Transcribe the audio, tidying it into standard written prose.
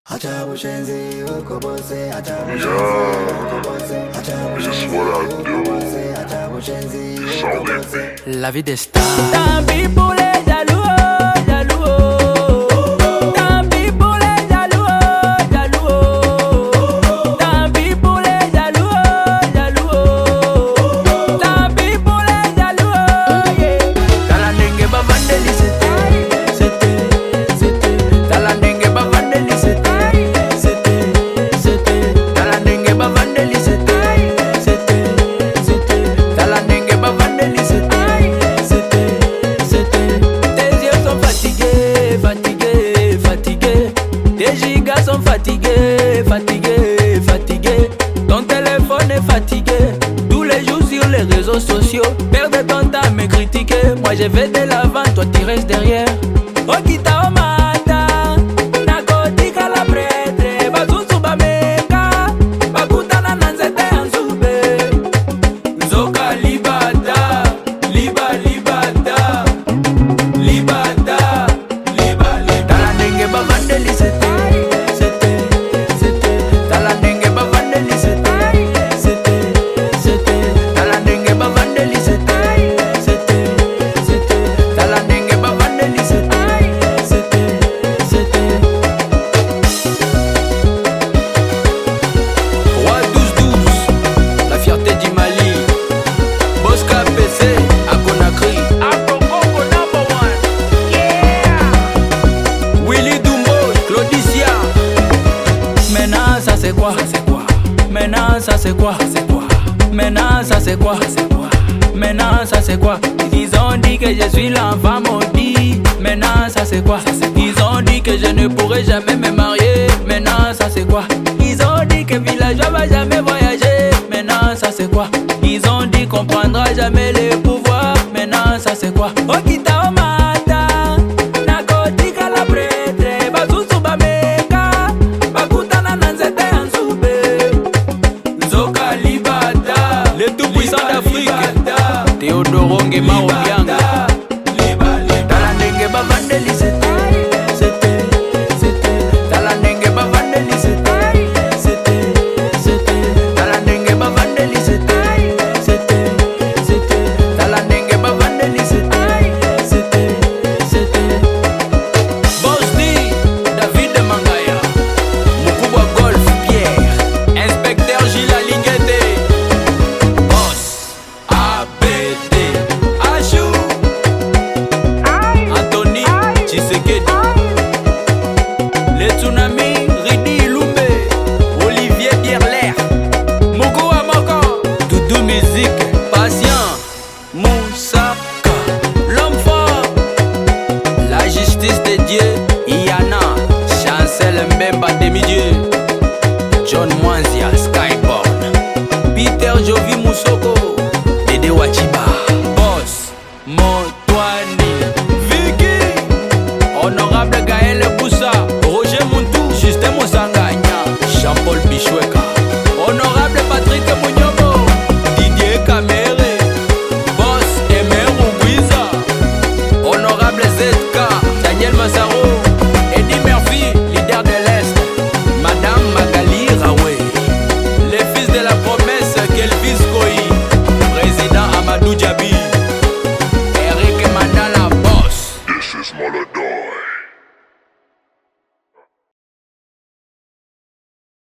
Yo, this is what I do. It's only me. La vie des stars. Tant pis pour les jaloux, jaloux. Tant pis pour les jaloux, jaloux. Tant pis pour les jaloux, jaloux. Tant pis pour les jaloux, yeah. Talandengue ba vandeli c'était. Talandengue ba vandeli c'était. Talandengue ba vandeli c'était. Talandengue ba vandeli c'était. Tes gigas sont fatigués, fatigués, fatigués. Ton téléphone est fatigué. Tous les jours sur les réseaux sociaux. Perdre ton temps à me critiquer. Moi je vais de l'avant, toi tu restes derrière. Okita omata, nakotika la pretre. Bazuzu bameka, bakutana na nzete anzube. Nzoka libada, libada. Talandengue ba vandeli c'était. Talandengue ba vandeli c'était. Talandengue ba vandeli c'était. Talandengue ba vandeli c'était. Roi 12-12, la fierté du Mali. Bosca PC à Conakry. Maintenant ça c'est quoi? Maintenant ça c'est quoi? Maintenant ça c'est quoi? Maintenant ça c'est quoi? Ils ont dit que je suis l'enfant maudit. Maintenant ça c'est quoi? Ils ont dit que je ne pourrai jamais me marier. Maintenant ça c'est quoi? Ils ont dit que villageois va jamais voyager. Maintenant ça c'est quoi? Ils ont dit qu'on prendra jamais les pouvoirs. Maintenant ça c'est quoi? Okita omata, nakotika la pretre. Bazuzu bameka, bakutana na nzete anzube. Nzoka libada, le tout puissant d'Afrique. Théodoro Ngema Obianga. Talandengue ba vandeli c'était. Talandengue ba vandeli c'était. Talandengue ba vandeli c'était. Talandengue ba vandeli c'était. Boss D, David Mangaya. Mukubwa Golf Pierre. Inspecteur Gila Lingete. Boss ABD Achou. Anthony Tshisekedi. Les tsunamis Ridi Lumbe. Olivier Bierler. Moko Amoko. Doudou Musique. Patient Moussaka. L'homme fort. La justice de Dieu. Iana Chancel Mbemba